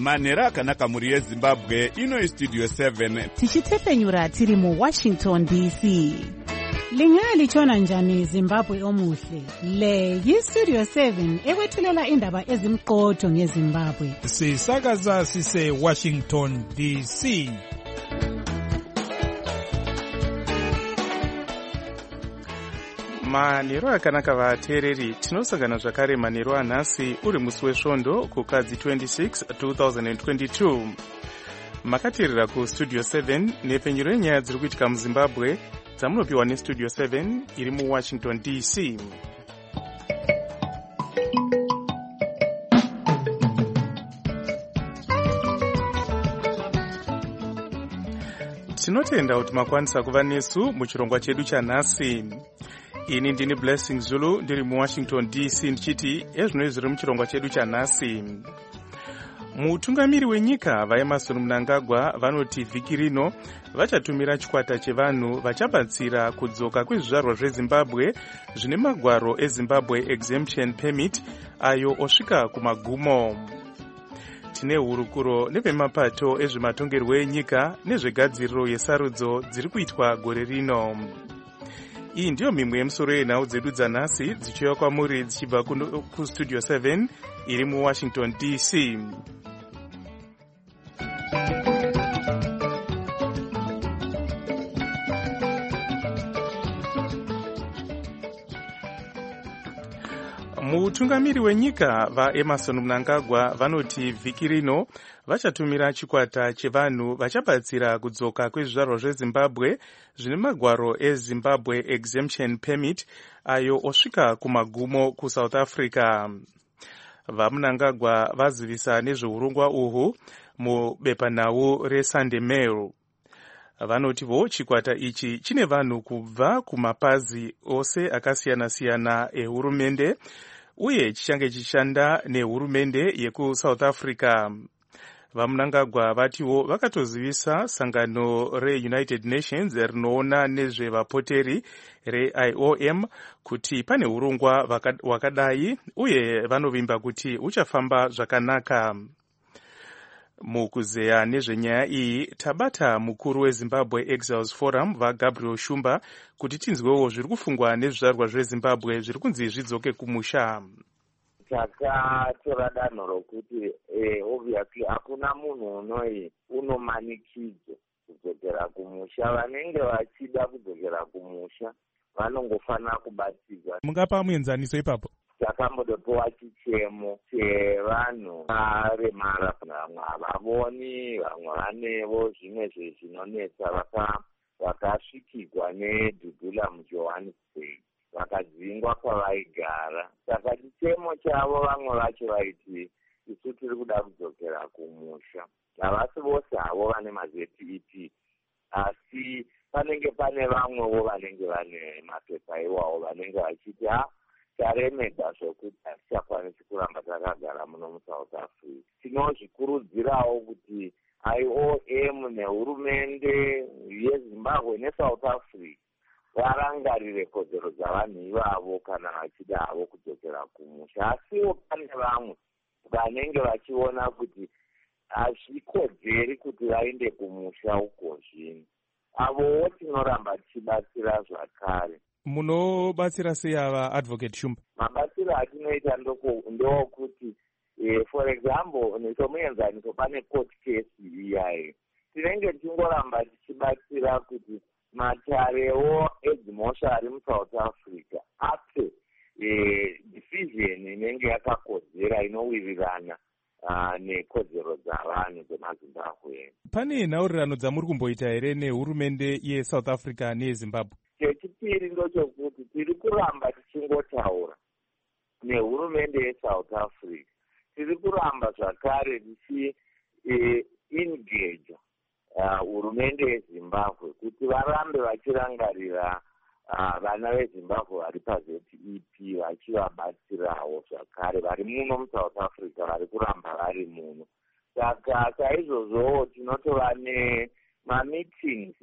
manhero akanaka mhuri yezimbabwe. Ino Studio 7 tichitepfenyura tiri muWashington DC. Lingalitshona njani Zimbabwe omuhle? Le yiStudio 7 ekwethulela indaba ezimqotho ngeZimbabwe. Sisakaza sise Washington DC. Manhero akanaka vateereri, tinosangana zvakare manhero anhasi uri musi wesvondo kukadzi 26 2022. Makateerera kuStudio 7 nepfenyuro yenyaya dziri kuitika muZimbabwe dzamunopiwa neStudio 7 iri muWashington DC. Tinotenda kuti makwanisa kuva nesu muchirongwa chedu chanhasi. Ini ndini Blessing Zulu ndiri muWashington DC ndichiti ezvino zviri muchirongwa chedu chanhasi. Mutungamiri wenyika vaEmmerson Mnangagwa vanoti vhiki rino vachatumira chikwata chevanhu vachabatsira kudzoka kwezvizvarwa zveZimbabwe zvine magwaro eZimbabwe Exemption Permit ayo osvika kumagumo. Tine hurukuro nevemapato ezvematongerwo enyika nezvegadziriro yesarudzo dziri kuitwa gore rino. Iyi ndiyo mimwe yemusoro yenhau dzedu dzanhasi dzichiuya kwamuri dzichibva kuStudio 7 iri muWashington DC. Mutungamiri wenyika vaEmmerson Mnangagwa vanoti vhiki rino vachatumira chikwata chevanhu vachabatsira kudzoka kwezvizvarwa zveZimbabwe zvine magwaro eZimbabwe Exemption Permit ayo osvika kumagumo kuSouth Africa. VaMnangagwa vazivisa nezveurongwa uhwu mubepanhau reSunday Mail. Vanotivo chikwata ichi chine vanhu kubva kumapazi ose akasiyana-siyana ehurumende uye chichange chichishanda nehurumende yekuSouth Africa. VaMnangagwa vatiwo vakatozivisa sangano reUnited Nations rinoona nezvevapoteri reIOM kuti pane urongwa wakadai uye vanovimba kuti uchafamba zvakanaka. Mukuzeya nezvenyaya iyi tabata mukuru weZimbabwe Exiles Forum vaGabriel Shumba kuti tinzwewo zviri kufungwa nezvizvarwa zveZimbabwe zviri kunzi zvidzoke kumusha. Takatora danho rokuti obviously hakuna munhu unomanikidzo kudzokera kumusha. Vanenge vachida kudzokera kumusha vanongofanira kubatsirwa. Mungapa muenzaniso ipapo? Takambodopiwa chichemo chevanhu varemara, vamwe havavoni, vamwe vanevo zvimwe zvezvinonetsa, vakasvikirwa nedhudhula muJohannesburg vakadzingwa kwavaigara. Saka chichemo chavo vamwe vacho vaiti isu tiri kuda kudzokera kumusha. Havasi vose havo vane maZEP, asi panenge pane vamwewo vanenge vane mapepa iwawo vanenge vachiti taremedza zvokuti hatichakwanisi kuramba takagara muno muSouth Africa. Tinozvikurudzirawo kuti IOM nehurumende yeZimbabwe neSouth Africa varangarire kodzero dzavanhu ivavo kana vachida havo kudzokera kumusha. Asiwo pane vamwe vanenge vachiona kuti hazvikodzeri kuti vaende kumusha uko zvino. Avowo tinoramba tichibatsira zvakare. Munobatsira sei ava Advocate Shumba? Mabatsiro atinoita ndokuti for example somuenzaniso pane court case iyayi tinenge tichingoramba tichibatsira kuti matarewo edzimhosva ari muSouth Africa ape decision inenge yakakodzera inowirirana nekodzero dzavanhu dzemaZimbabwe. Pane nhaurirano dzamuri kumboita here nehurumende yeSouth Africa neyeZimbabwe? Chechipiri ndochokuti tiri kuramba tichingotaura nehurumende yeSouth Africa. Tiri kuramba zvakare tichi-engage hurumende yeZimbabwe kuti varambe vachirangarira vana veZimbabwe vari paZEP vachivabatsirawo zvakare vari muno muSouth Africa vari kuramba vari muno. Saka saizvozvowo tinotova nemameetings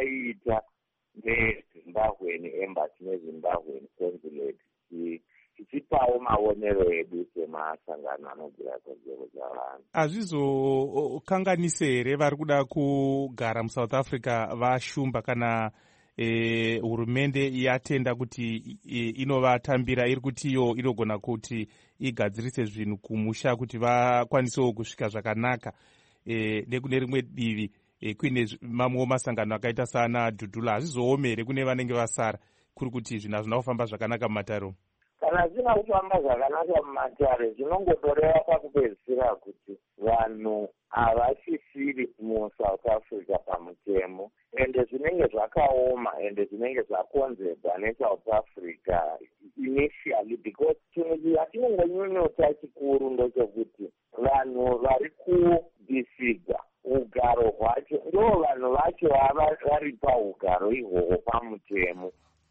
ataiita neZimbabwe neembassy neZimbabwe consulate tichipawo maonero edu semasangano anogura kodzero dzavanhu. Hazvizokanganise here vari kuda kugara muSouth Africa vashumba kana hurumende yatenda kuti inovatambira iri kuti iyo inogona kuti igadzirise zvinhu kumusha kuti vakwanisewo kusvika zvakanaka, nekune rimwe divi kuine mamwewo masangano akaita sana Dhudhula, hazvizoome here kune vanenge vasara kuri kuti zvinhu hazvina kufamba zvakanaka mumatare? Kana zvisina kufamba zvakanaka mumatare, zvinongotoreva pakupedzisira kuti vanhu havasisiri muSouth Africa pamutemo, ende zvinenge zvakaoma ende zvinenge zvakonzerwa neSouth Africa initially, because chinhu chatinongonyonyota chikuru ndochekuti vanhu vari kudhisiga ugaro hwacho ndo vanhu vacho vari paugaro ihwohwo pamutemo.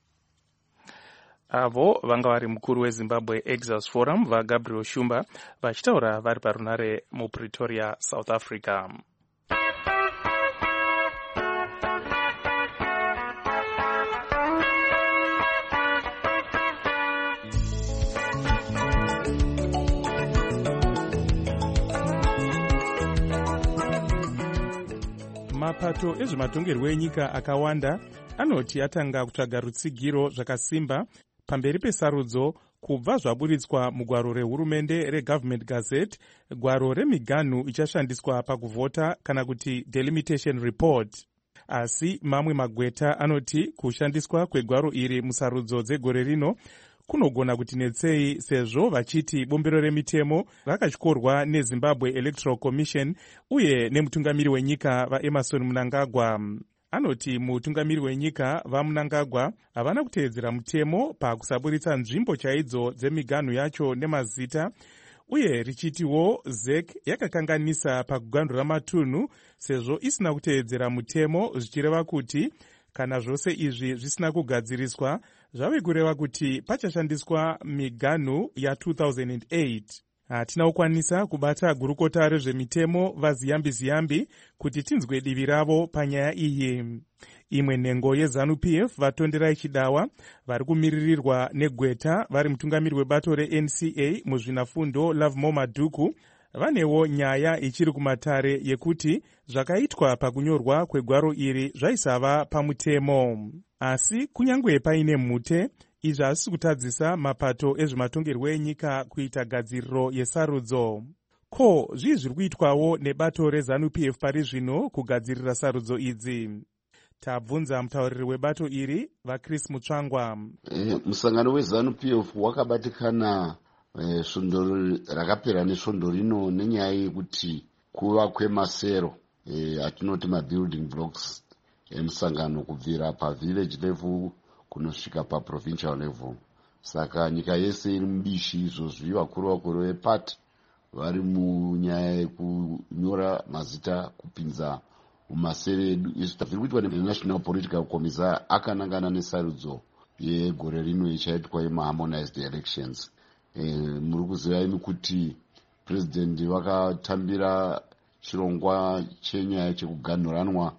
Avo vanga vari mukuru weZimbabwe Exodus Forum vaGabriel Shumba vachitaura vari parunare muPretoria, South Africa. Mapato ezvematongerwo enyika akawanda anoti atanga kutsvaga rutsigiro zvakasimba pamberi pesarudzo kubva zvaburitswa mugwaro rehurumende reGovernment Gazette, gwaro remiganhu ichashandiswa pakuvhota kana kuti delimitation report. Asi mamwe magweta anoti kushandiswa kwegwaro iri musarudzo dzegore rino kunogona kuti netsei, sezvo vachiti bombero remitemo rakatyorwa neZimbabwe Electoral Commission uye nemutungamiri wenyika vaEmerson Mnangagwa. Anoti mutungamiri wenyika vaMnangagwa havana kuteedzera mutemo pakusaburitsa nzvimbo chaidzo dzemiganhu yacho nemazita, uye richitiwo ZEC yakakanganisa pakugandura matunhu sezvo isina kuteedzera mutemo, zvichireva kuti kana zvose izvi zvisina kugadziriswa zvave kureva kuti pachashandiswa miganhu ya2008. Hatina kukwanisa kubata gurukota rezvemitemo vaZiyambi kuti tinzwe divi ravo panyaya iyi. Imwe nhengo yeZANU-PF vaTonderai Chidawa vari kumiririrwa negweta vari mutungamiri webato reNCA muzvinafundo Lovemore Madhuku vanewo nyaya ichiri kumatare yekuti zvakaitwa pakunyorwa kwegwaro iri zvaisava pamutemo. Asi kunyangwe paine mhute, izvi hazvisi kutadzisa mapato ezvematongerwo enyika kuita gadziriro yesarudzo. Ko, zvii zviri kuitwawo nebato reZANU-PF pari zvino kugadzirira sarudzo idzi? Tabvunza mutauriri webato iri vaChris Mutsvangwa. Musangano weZANU-PF wakabatikana svondo rakapera nesvondo rino nenyaya yekuti kuva kwemasero atinoti mabuilding blocks emusangano kubvira pavillage level kunosvika paprovincial level. Saka nyika yese iri mubishi izvozvi, vakuru vepati vari munyaya yekunyora mazita kupinza mumasere edu. Izvi zviri kuitwa neNational Political Commissar akanangana nesarudzo yegore rino ichaitwa yemaharmonized elections. Muri kuziva imi kuti president vakatambira chirongwa chenyaya chekuganhuranwa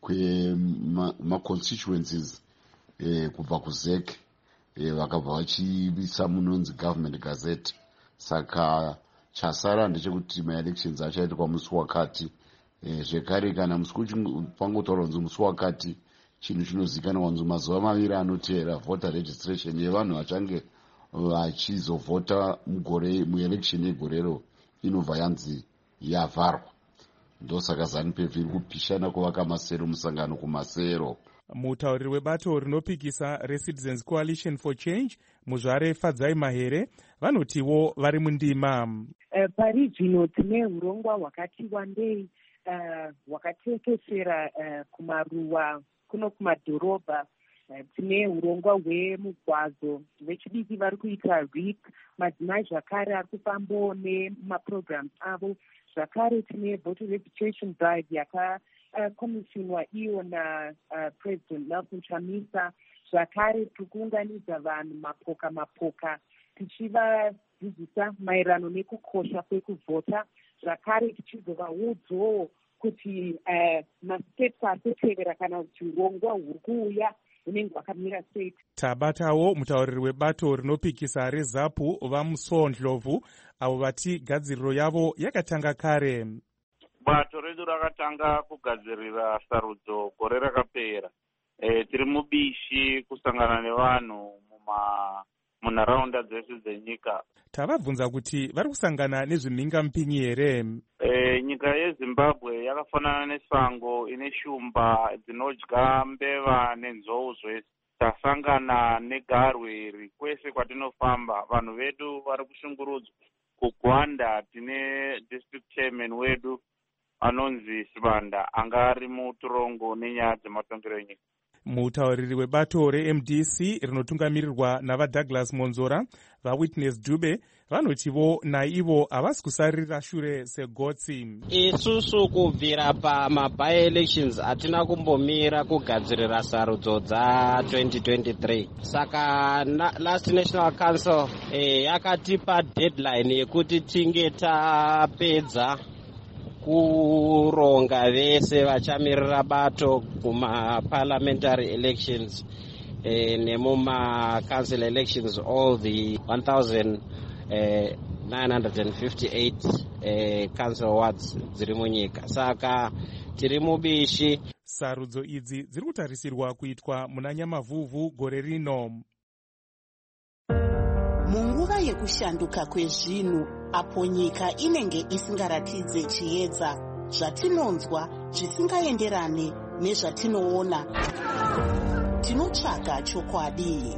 kwemaconstituencies kubva kuZEC, vakabva vachivisa munonzi Government Gazette. Saka chasara ndechekuti maelections achaitwa musi wakati. Zvekare kana musi pangotaura kunzi musi wakati, chinhu chinozivikanwa kunzi mazuva maviri anoteera voter registration yevanhu vachange vachizovhota muelection yegorero inobva yanzi yavharwa. Ndosaka ZANU-PF iri kupishana kuvaka masero musangano kumasero. Mutauriri webato rinopikisa reCitizens Coalition for Change Muzvare Fadzai Mahere vanotiwo vari mundima. Pari zvino tine urongwa hwakati wandei hwakatekeshera kumaruwa kuno kumadhorobha. Tine urongwa hwemugwazo vechidiki vari kuita RIP, madzimai zvakare ari kufambawo nemaprograms avo. Zvakare tine voter registration drive yakakomishinwa iyo naPresident Nelson Chamisa. Zvakare tiri kuunganidza vanhu mapoka tichivadzidzisa maererano nekukosha kwekuvhota. Zvakare tichizovaudzawo kuti masteps ari kutevera kana kuti urongwa huri kuuya unenge wakamira straight. Tabatawo mutauriri webato rinopikisa reZAPU vaMusondlovu avo vati gadziriro yavo yakatanga kare. Bato redu rakatanga kugadzirira sarudzo gore rakapera. Tiri mubishi kusangana nevanhu munharaunda dzese dzenyika. Tavabvunza kuti vari kusangana nezvimhingamupinyi here? Nyika yeZimbabwe yakafanana nesango ine shumba dzinodya mbeva nenzou zvese. Tasangana negarwe iri kwese kwatinofamba. Vanhu vedu vari kushungurudzwa. KuGwanda tine district chairman wedu anonzi Sibanda anga ari mutorongo nenyaya dzematongero enyika. Mutauriri webato reMDC rinotungamirirwa navaDouglas Monzora vaWitness Dube vanotivo naivo havasi kusarira shure segotsi. Isusu kubvira pamaby-elections hatina kumbomira kugadzirira sarudzo dza2023. Saka last National Council yakatipa deadline yekuti tinge tapedza kuronga vese vachamirira bato kuma-parliamentary elections nemuma-council elections, all the 1,958 council wards dziri munyika. Saka tiri mubishi. Sarudzo idzi dziri kutarisirwa kuitwa muna Nyamavhuvhu gore rino. Munguva yekushanduka kwezvinhu, apo nyika inenge isingaratidze chiedza, zvatinonzwa zvisingaenderane nezvatinoona, tinotsvaga chokwadi.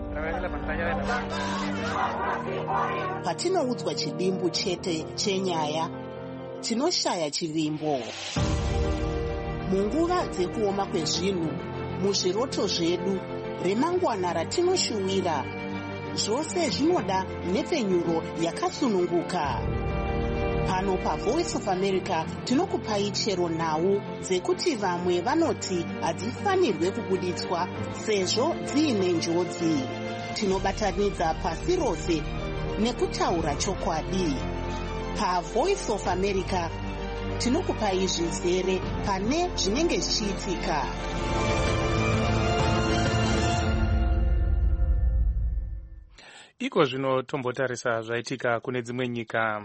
Patinoudzwa chidimbu chete chenyaya, tinoshaya chivimbo. Munguva dzekuoma kwezvinhu, muzviroto zvedu, remangwana ratinoshuwira, zvose zvinoda nepfenyuro yakasununguka. Pano paVoice of America tinokupai chero nhau dzekuti vamwe vanoti hadzifanirwe kubuditswa sezvo dziine njodzi. Tinobatanidza pasi rose nekutaura chokwadi. PaVoice of America tinokupai zvizere pane zvinenge zvichiitika. Iko zvino tombotarisa zvaitika kune dzimwe nyika.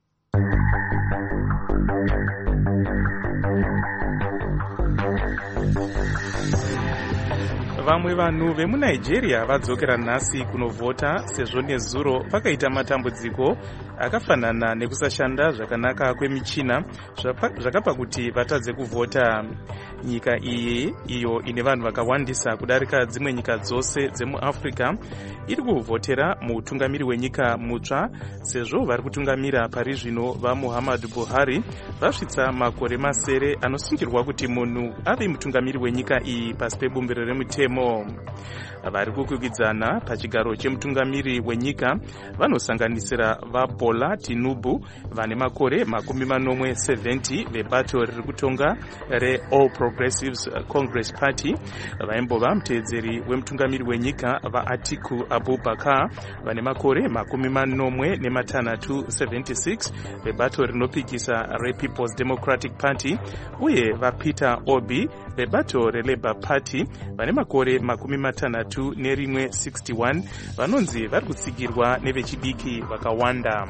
Vamwe vanhu vemuNigeria vadzokera nhasi kunovhota sezvo nezuro pakaita matambudziko akafanana nekusashanda zvakanaka kwemichina zvakapa kuti vatadze kuvhota. Nyika iyi iyo ine vanhu vakawandisa kudarika dzimwe nyika dzose dzemuAfrica iri kuvhotera mutungamiri wenyika mutsva sezvo vari kutungamira pari zvino vaMuhammadu Buhari vasvitsa makore masere anosungirwa kuti munhu ave mutungamiri wenyika iyi pasi pebumbiro remutemo. Vari kukwikwidzana pachigaro chemutungamiri wenyika vanosanganisira vaBola Tinubu vane makore 70 vebato riri kutonga reAll Progressives Congress Party, vaimbova muteedzeri wemutungamiri wenyika vaAtiku Abubakar vane makore 76 vebato rinopikisa rePeople's Democratic Party, uye vaPeter Obi vebato reLabour Party vane makore 61 vanonzi vari kutsigirwa nevechidiki vakawanda.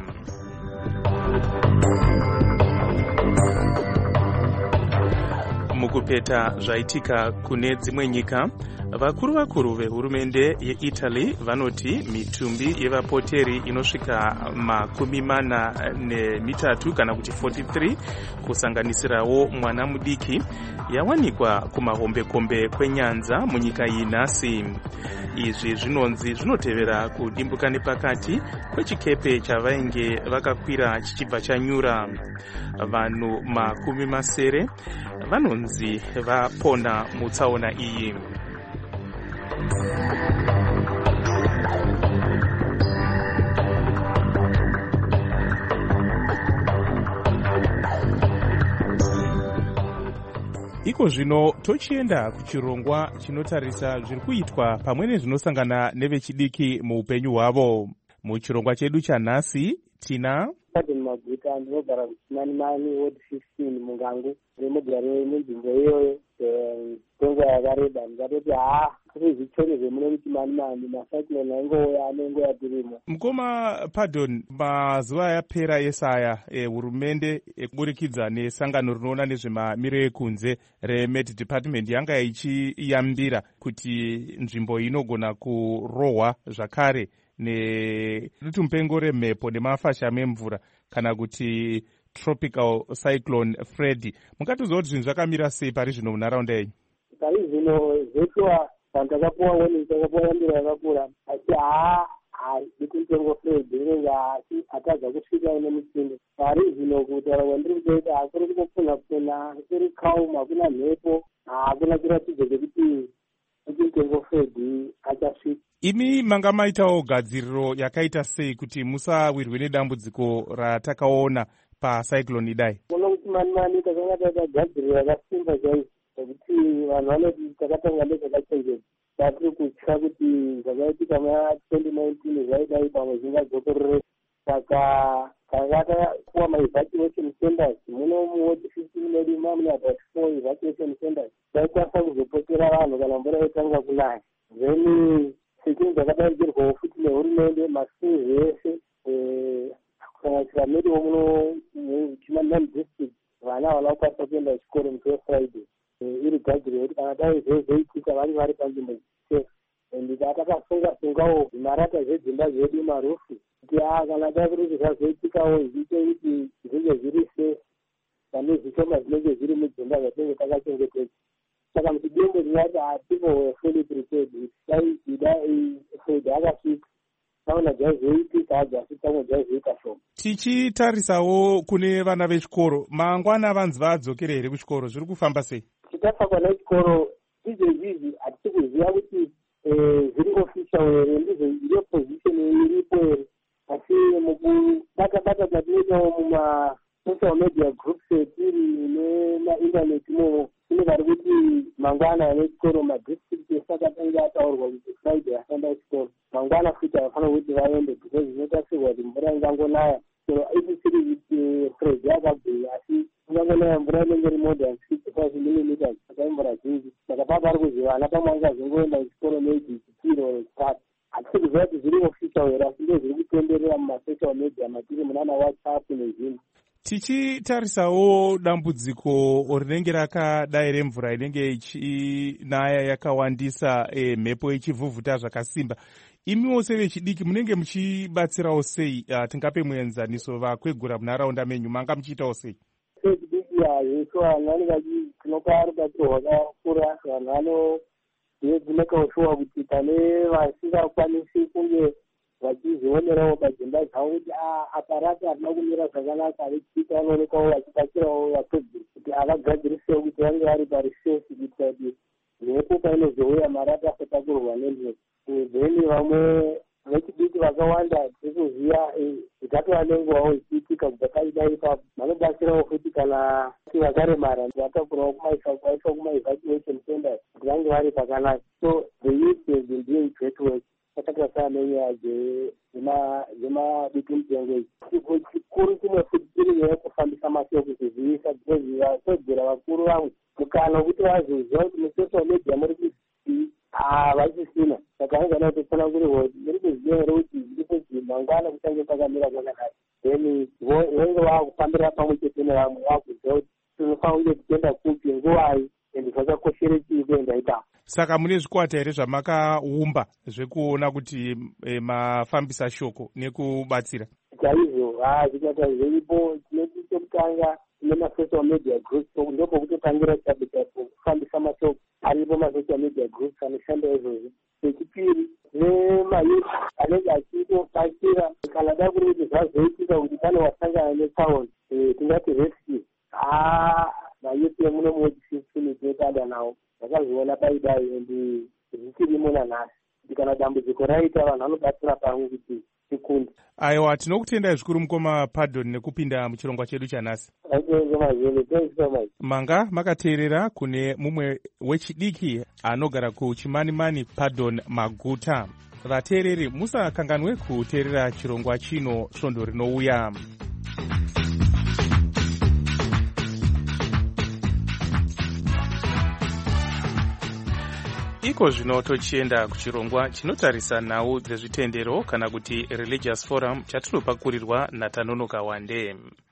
Mukupeta zvaitika kune dzimwe nyika, vakuru vehurumende yeItaly vanoti mitumbi yevapoteri inosvika 43 kana kuti 43 kusanganisirawo mwana mudiki yawanikwa kumahombekombe kwenyanza munyika iyi nhasi. Izvi zvinonzi zvinotevera kudimbuka nepakati kwechikepe chavainge vakakwira chichibva chanyura. Vanhu 70 vanonzi vapona mutsaona iyi. Iko zvino tochienda kuchirongwa chinotarisa zviri kuitwa pamwe nezvinosangana nevechidiki muupenyu hwavo. Muchirongwa chedu chanhasi tina Maguta ndinogara kuChinanimani ward 15 Mungangu, remugare munzvimbo iyoyo. kwenguva yakareba ndikatoti kune zvichone zvemunokuti mani macyclone aingoya anengoya tirimo. Mukoma Pardon, mazuva yapera esaya hurumende kuburikidza nesangano rinoona nezvemamiriro ekunze reMet Department yanga ichiyambira kuti nzvimbo inogona kurohwa zvakare nedutumupengo remhepo nemafashame emvura kana kuti tropical cyclone Freddy. Mungatiudza kuti zvinhu zvakamira sei pari zvino munharaunda yenyu? Pari zvino zvetuwa vanhu takapuwa warning, takapuwa yambiro yakakura asi dutumupengo Freddy inenge atadza kusvika ine mutsinde. Pari zvino kutaura kwandiri kutoita hakuri kutopfunha kuri calm, hakuna mhepo, hakuna kuratidza kuti dutumupengo Freddy achasvika. Imi manga maitawo gadziriro yakaita sei kuti musawirwe nedambudziko ratakaona pacyclone idai? Kuno kuti mani takanga taita gadziriro yakasimba chaizvo nekuti vanhu vanoti takatanga nezvakachenjera. Tatiri kutya kuti zvakaitika ma2019 zvaidai pamwe zvingadzokorere. Saka tanga tapuwa ma-evacuation centers muno muwodi 15 medu mune about 4 evacuation centers. Taikwanisa kuzopokera vanhu kana mvura yotanga kunaya. Then security dzakadairidzirwawo futi nehurumende maschools ese kusanganisira medu muno muChimanimani district vana vanokwanisa kuenda chikoro musi weFriday. Iri gadziriro kuti kana dai zvoitika vange vari panzvimbo safe. And takakasungawo zvimarata zvedzimba zvedu marufu kuti kana dai kuti zvazoitikawo zviite kuti zvinge zviri safe pane zvishoma zvinenge zviri mudzimba zvatinenge takachengetedza. Saka muchidembo rinati people were fully prepared kuti dai Freddy akasvika taona zvaizoitika asi tamwe zvaizoita shoma. Tichitarisawo kune vana vechikoro, mangwana vanzi vadzokere here kuchikoro, zviri kufamba sei? Tichitasa kwana chikoro izvezvi hatisi kuziva kuti zviri official here, ndiyo position iripo here, asi mukubata-bata kwatinoitawo muma-social media groups etiri nemaintaneti imomo kune vari kuti mangwana vechikoro madistrict ese akatanga ataurwa kuti Friday asanda chikoro. Mangwana futi avafanira kuti vaende because zvinotarisirwa kuti mvura ingangonaya. So isisiri kuti Freddy akabwinya asi ingangonaya mvura inenge iri more than 65 millimeters saka imvura zhinji. Saka papari kuzi vana pamwe angazongoenda kuchikoro maybe chipiri or chitatu. Hatisi kuziva kuti zviri official here asi ndo zviri kutenderera mumasocial media matiri munana WhatsApp nezvinhu. Tichitarisawo dambudziko rinenge rakadai remvura inenge ichinaya yakawandisa, mhepo ichivhuvhuta zvakasimba, imiwo sevechidiki munenge muchibatsirawo sei? Tingape muenzaniso vakwegura munharaunda menyu, manga muchiitawo sei? Sevechidiki yesu vanhu vanenge tinopa rubatsiro rwakakura. Vanhu vanodzimekawo shuwa kuti pane vasingakwanisi kunge vachizvionerawo padzimba dzavo kuti aparata hatina kumira zvakanaka, vechidiki vanoonekawo vachibatsirawo vakwegura kuti avagadzirisewo kuti vange vari parisefi kuitira kuti mhepo painozouya marata asatakurwa nemhepo. Then vamwe vechidiki vakawanda tikuziva zvikatova nenguvawo ichiitika kubva paidai ipapo vanobatsirawo futi kana vakaremara vatakurawo kuvaiswa kuma-evacuation centers kuti vange vari pakanaka. So the youth has been doing great work. Takatasa nenyaya dzemadutu-mupengo chikuru chimwe futi chiri nyaya yekufambisa mashoko kuzivisa because vakwegura vakuru vamwe mukana wekuti vazoziva kuti musocial media muri kuzivi havachisina. Saka angana kutotsanangurirwa kuti muri kuziva here kuti ndikuti mangwana kuchange pakamira kwakadai, then venge vakufambira pamwe chete nevamwe vakuziva kuti tinofanira kunge tichienda kupi nguvai ende zvakakoshere chii kuenda ipapo. Saka mune zvikwata here zvamakaumba zvekuona kuti mafambisa shoko nekubatsira? Chaizvo, zvikwata zviripo. Chinoti chekutanga tine ma-social media groups, ndopokutotangira chabuta kufambisa mashoko aripo ma-social media groups anoshanda izvozvo. Chechipiri nemayuth anenge achitobatsira kana da kuri kuti zvazoitika kuti pane wasangana netsaona tingati rescue. Mayuth emuno muwodi 15 tinotanda nawo vakazviona paidai endi zvichirimo nanhasi kuti kana dambudziko raita vanhu vanobatsira pamwe kuti tikunde. Aiwa, tinokutendai zvikuru mukoma Pardon nekupinda muchirongwa chedu chanhasi. Manga makateerera kune mumwe wechidiki anogara kuChimanimani, Pardon Maguta. Vateereri musakanganwe kuteerera chirongwa chino svondo rinouya. iko zvino tochienda kuchirongwa chinotarisa nhau dzezvitendero kana kuti religious forum chatinopakurirwa naTanonoka Wande.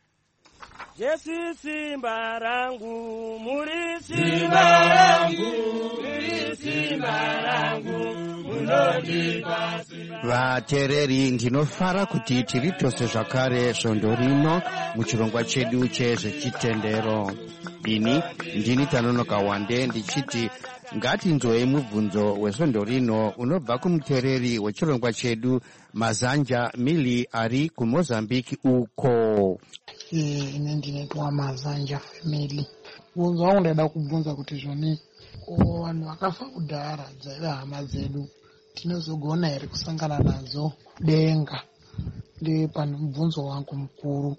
Jesu simba rangu, muri simba rangu, muri simba rangu, munondipa simba. Vateereri, ndinofara kuti tiri tose zvakare svondo rino muchirongwa chedu chezvechitendero. Ini ndini Tanonoka Wande ndichiti ngatinzwei mubvunzo wesvondo rino unobva kumuteereri wechirongwa chedu Mazanja Mili ari kuMozambique uko. Ine ndinoitwa Mazanja Family. Bvunzo wangu ndaida kubvunza kuti zvoni vanhu vakafa kudhara dzaiva hama dzedu tinozogona here kusangana nadzo denga? Ndepano mubvunzo wangu mukuru.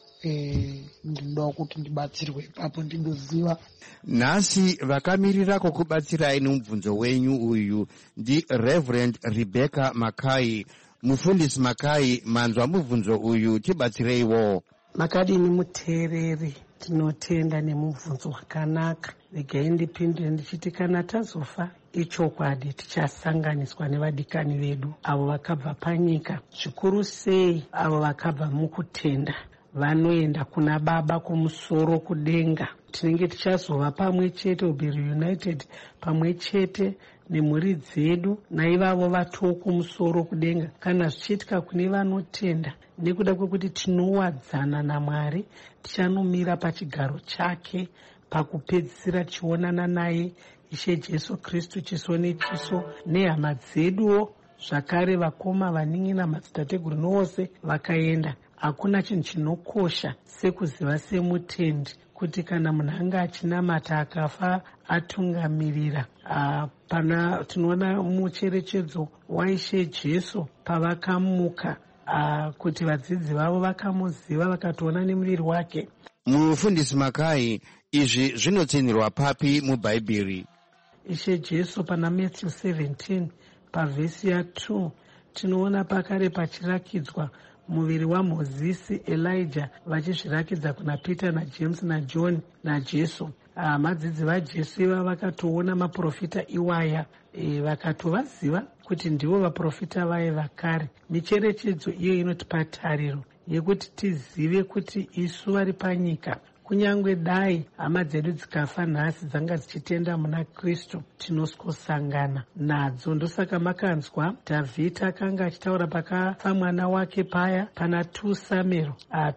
Ndinoda kuti ndibatsirwe ipapo ndigoziva. Nhasi vakamirira kukubatsirai nomubvunzo wenyu uyu ndi Reverend Rebecca Makai. Mufundisi Makai, manzwa mubvunzo uyu, tibatsireiwo. Makadini muteereri, tinotenda nemubvunzo wakanaka. Regai ndipindure ndichiti kana tazofa ichokwadi tichasanganiswa nevadikani vedu avo vakabva panyika, zvikuru sei avo vakabva mukutenda vanoenda kuna Baba kumusoro kudenga. Tinenge tichazova pamwe chete, be reunited pamwe chete nemhuri dzedu naivavo vatoo kumusoro kudenga kana zvichiitika kune vanotenda. Nekuda kwekuti tinowadzana naMwari, tichanomira pachigaro chake pakupedzisira tichionana naye Ishe Jesu Kristu chiso nechiso, nehama dzeduwo zvakare, vakoma vanin'ina madzitateguru nowose vakaenda. Hakuna chinhu chinokosha sekuziva semutendi kuti kana munhu anga achinamata akafa atungamirira. Pana tinoona mucherechedzo waIshe Jesu pavakamuka, kuti vadzidzi vavo vakamuziva vakatoona nemuviri wake. Mufundisi Makai, izvi zvinotsinirwa papi muBhaibheri? Ishe Jesu pana Matthew 17 pavhesi ya2 tinoona pakare pachirakidzwa muviri waMozisi, Elijah vachizvirakidza kuna Peter naJames naJohn naJesu. Madzidzi vaJesu iva vakatoona maprofita iwaya, vakatovaziva kuti ndivo vaprofita vaye vakare. Micherechedzo iyo inotipa tariro yekuti tizive kuti isu vari panyika, kunyange dai hama dzedu dzikafa nhasi dzanga dzichitenda muna Kristu, tinosangana nadzo. Ndosaka makanzwa Dhavhidhi akanga achitaura pakafa mwana wake paya pana 2 Samuel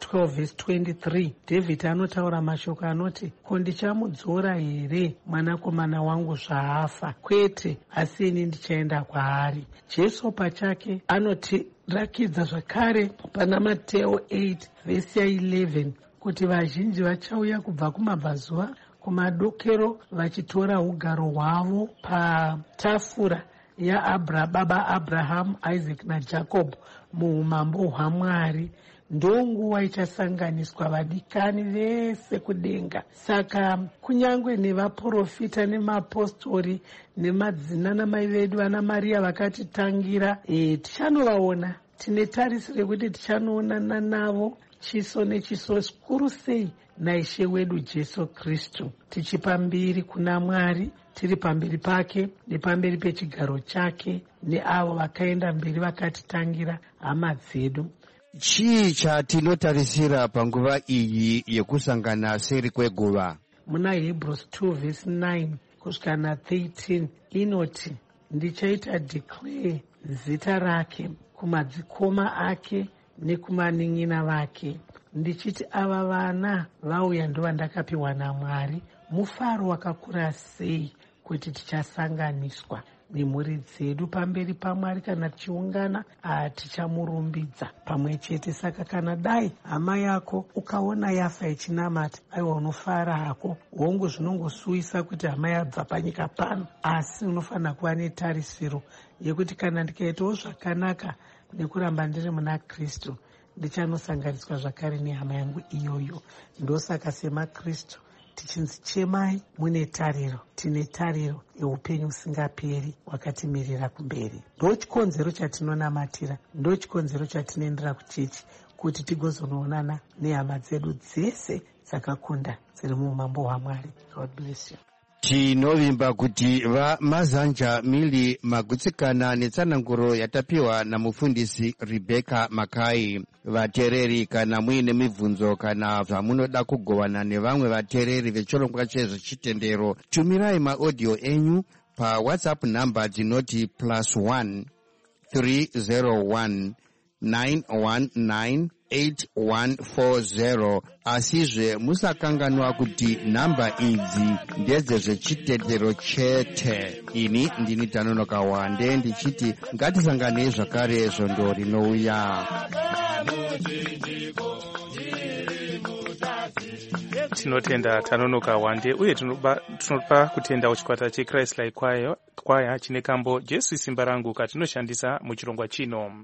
12:23. Dhavhidhi anotaura mashoko anoti, ko ndichamudzora here mwanakomana wangu zvaafa? Kwete, asi ini ndichaenda kwaari. Jesu pachake anotirakidza zvakare pana Mateo 8:11 kuti vazhinji vachauya kubva kumabvazuva kumadokero vachitora ugaro hwavo patafura baba Abraham, Isaac naJacob muumambo hwaMwari. Ndonguva ichasanganiswa vadikani vese kudenga. Saka kunyange nevaprofita nemapostori nemadzina namai vedu vana Maria vakatitangira, tichanovaona. Tine tarisiro kuti tichanoonana navo chiso nechiso, zvikuru sei naIshe wedu Jesu Kristu, tichipa mbiri kuna Mwari, tiri pamberi pake nepamberi pechigaro chake neavo vakaenda mberi vakatitangira, hama dzedu. Chii chatinotarisira panguva iyi yekusangana seri kweguva? Muna Hebrews 2:9 kusvika na13 inoti, ndichaita declare zita rake kumadzikoma ake nekumanin'ina vake, ndichiti ava vana vauya ndovandakapiwa naMwari. Mufaro wakakura sei kuti tichasanganiswa nemhuri dzedu pamberi paMwari. Kana tichiungana tichamurumbidza pamwe chete. Saka kana dai hama yako ukaona yafa ichinamata, aiwa, unofara hako, hongu zvinongosuwisa kuti hama yabva panyika pano, asi unofanira kuva netarisiro yekuti kana ndikaitawo zvakanaka nekuramba ndiri muna Kristu, ndichanosanganiswa zvakare nehama yangu iyoyo. Ndosaka semaKristu tichinzi chemai mune tariro, tine tariro yeupenyu usingaperi wakatimirira kumberi. Ndo chikonzero chatinonamatira, ndo chikonzero chatinoendera kuchechi, kuti tigozonoonana nehama dzedu dzese dzakakunda dziri muumambo hwaMwari. God bless you. tinovimba kuti vamazanja mili magutsikana netsananguro yatapiwa namufundisi Rebecca Makai. Vateereri kana muine mibvunzo kana zvamunoda kugovana nevamwe vateereri vechirongwa chezvechitendero, tumirai maaudio enyu paWhatsApp namba dzinoti +1 301 919 8140. asizve musakanganwa kuti namba idzi ndedzezvechitendero chete. ini ndini Tanonoka Wande ndichiti ngatisanganei zvakare zvondo rinouya. Tinotenda Tanonoka Wande uye tinopa kutenda chikwata cheChrist Like Choir chine kambo Jesu simba rangu katinoshandisa muchirongwa chino.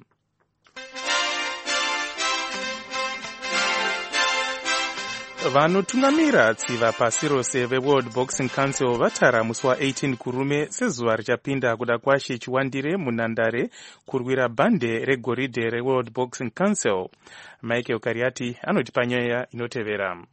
Vanotungamira tsiva pasi rose veWorld Boxing Council vatara musi wa18 kurume sezuva richapinda kuda kwashe chiwandire munhandare kurwira bhande regoridhe reWorld Boxing Council. Michael Kariati anoti panyaya inotevera.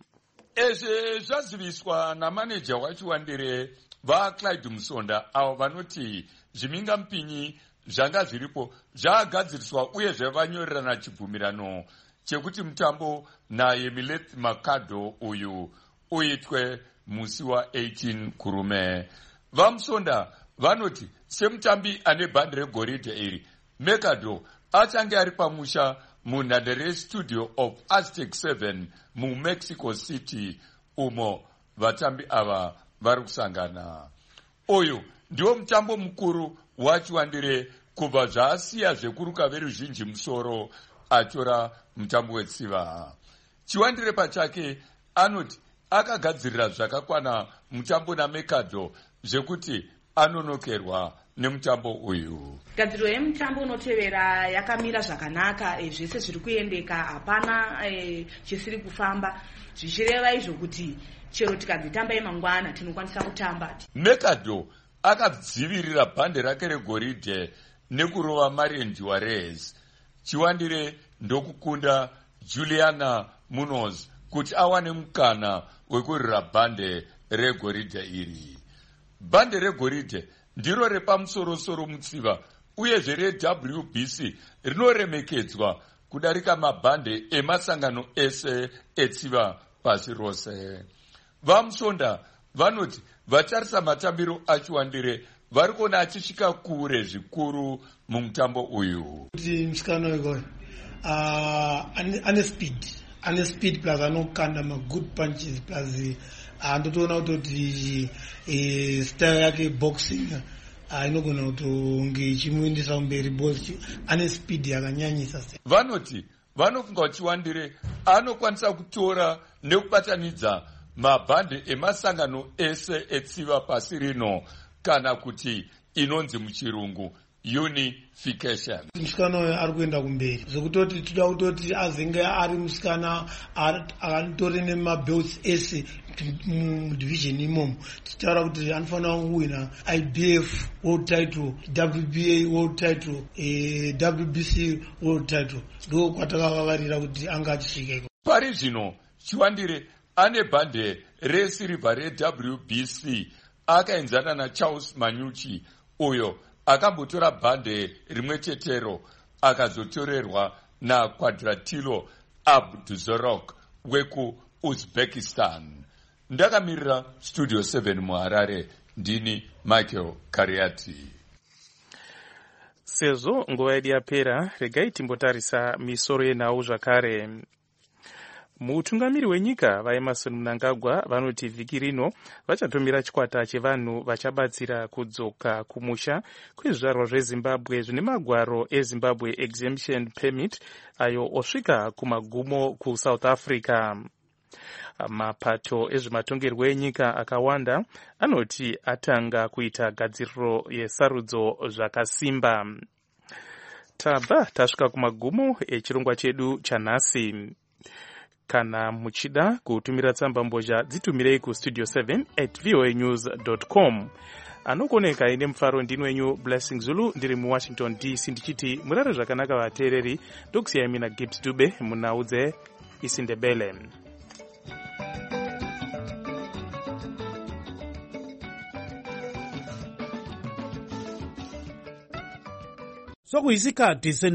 Ezve zvaziviswa namaneja wachiwandire vaClyde Musonda avo vanoti zviminga mpinyi zvanga zviripo zvagadziriswa uye zvavanyorerana chibvumirano chekuti mutambo naYemilet Makado uyu uitwe musi wa18 kurume. VaMusonda vanoti semutambi ane bhande regoridhe iri, Makado achange ari pamusha munhandare Studio of Aztec 7 muMexico City umo vatambi ava vari kusangana. Uyu ndiwo mutambo mukuru wachiwandire kubva zvaasiya zvekuruka veruzhinji musoro atora mutambo wetsiva. Chiwandire pachake anoti akagadzirira zvakakwana mutambo naMakado zvekuti anonokerwa nemutambo uyu. Gadziriro yemutambo unotevera yakamira zvakanaka, zvese zviri kuendeka, hapana chisiri kufamba, zvichireva izvo kuti chero tikadzitamba yemangwana tinokwanisa kutamba. Makado akadzivirira bhande rake regoridhe nekurova Marian Juarez. Chiwandire ndokukunda Juliana Munoz kuti awane mukana wekurira bhande regoridhe iri. Bhande regoridhe ndiro repamusoro-soro mutsiva uyezve reWBC rinoremekedzwa kudarika mabhande emasangano ese etsiva pasi rose. VaMusonda vanoti vatarisa matambiro achiwandire vari kuona achisvika kure zvikuru mumutambo uyu. Musikana wegoyo ane speed plus anokanda good punches plus ndotoona kuti style yake boxing inogona kutonge ichimuendesa kumberi because ane speed yakanyanyisa. Vanoti vanofunga kuti Chiwandire anokwanisa kutora nekubatanidza mabhande emasangano ese etsiva pasi rino, kana kuti inonzi muchirungu unification. Musikana uyu ari kuenda kumberi zvekutoti toda kutoti azenge ari musikana atori nemabelts ese mudivision imomo. Tichitaura kuti anofanira kuwina IBF world title, WBA world title, WBC world title. Ndo kwatakavavarira kuti anga achisvika. Pari zvino Chiwandire ane bhande resirivha reWBC akaenzana naCharles Manyuchi uyo akambotora bhande rimwe chetero akazotorerwa naQuadratilo Abduzorok wekuUzbekistan. Ndakamirira Studio 7 muHarare, ndini Michael Kariati. Sezvo nguva yedu yapera, regai timbotarisa misoro yenhau zvakare. Mutungamiri wenyika vaEmmerson Mnangagwa vanoti vhiki rino vachatomira chikwata chevanhu vachabatsira kudzoka kumusha kwezvizvarwa zveZimbabwe zvine magwaro eZimbabwe Exemption Permit ayo osvika kumagumo kuSouth Africa. Mapato ezvematongerwo enyika akawanda anoti atanga kuita gadziriro yesarudzo zvakasimba. Tabva tasvika kumagumo echirongwa chedu chanhasi. Kana muchida kutumira tsamba mbozha dzitumirei kustudio 7@voanews.com. Anokoneka ine mufaro ndini wenyu Blessing Zulu ndiri muWashington DC ndichiti murare zvakanaka vateereri, ndokusiyai mina Gibbs Dube munhau dzeIsindebele. sokuyisikhathi